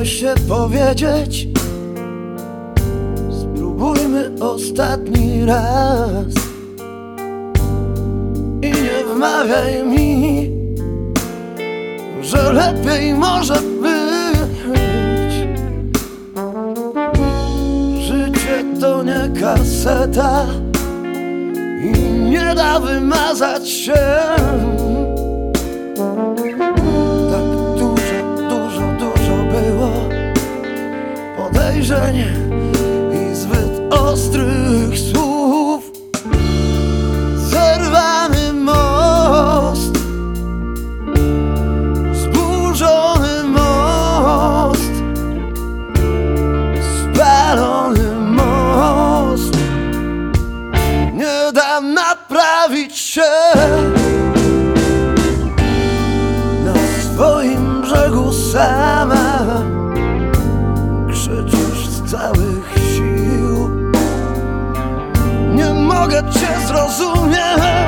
się powiedzieć. Spróbujmy ostatni raz i nie wmawiaj mi, że lepiej może być. Życie to nie kaseta i nie da wymazać się. Tak dużo było podejrzeń i zbyt ostrych słów. Zerwany most, zburzony most, spalony most. Nie da naprawić się. Na swoim brzegu sama krzyczysz z całych sił. Nie mogę cię zrozumieć,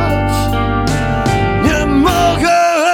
nie mogę.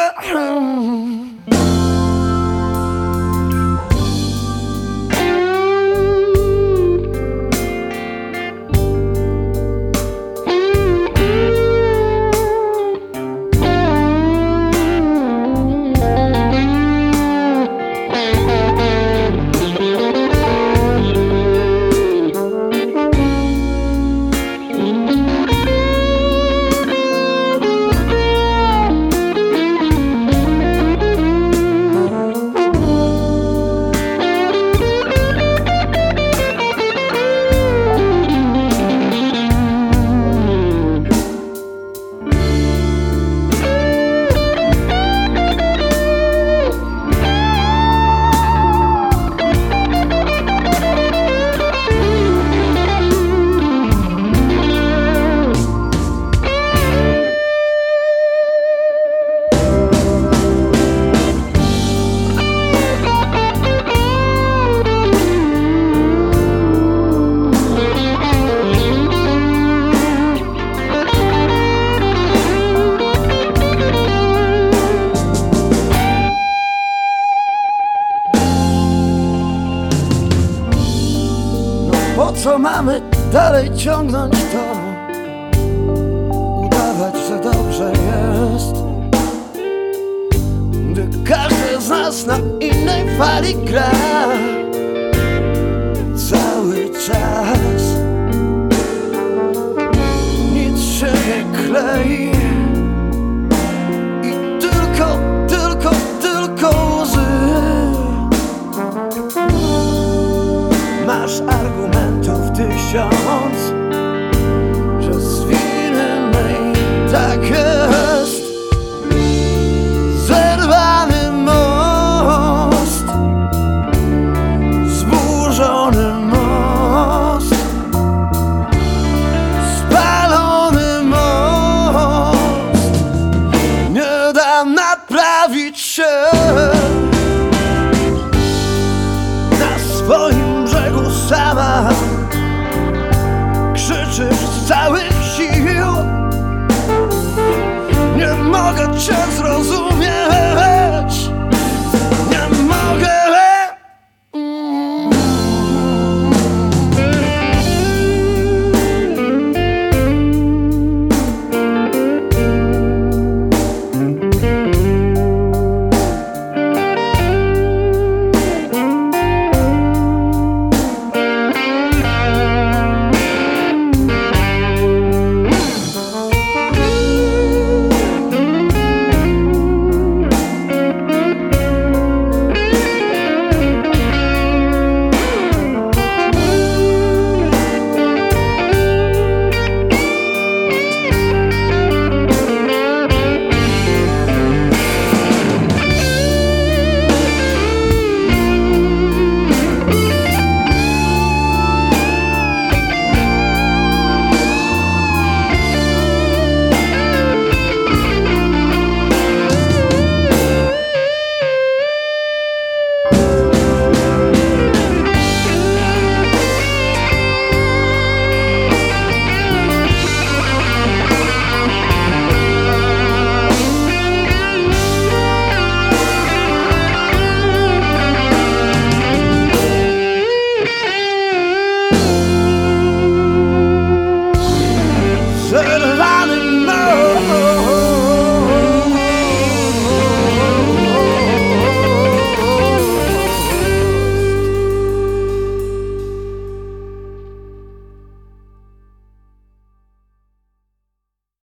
Po co mamy dalej ciągnąć to? Udawać, że dobrze jest, gdy każdy z nas na innej fali gra cały czas. Nic się nie klei i tylko łzy. Masz argumentów 1000, że z winy mej tak jest. Zerwany most, zburzony most, spalony most. Nie da naprawić się. Na swoim brzegu sama krzyczysz z całych sił. Nie mogę cię zrozumieć.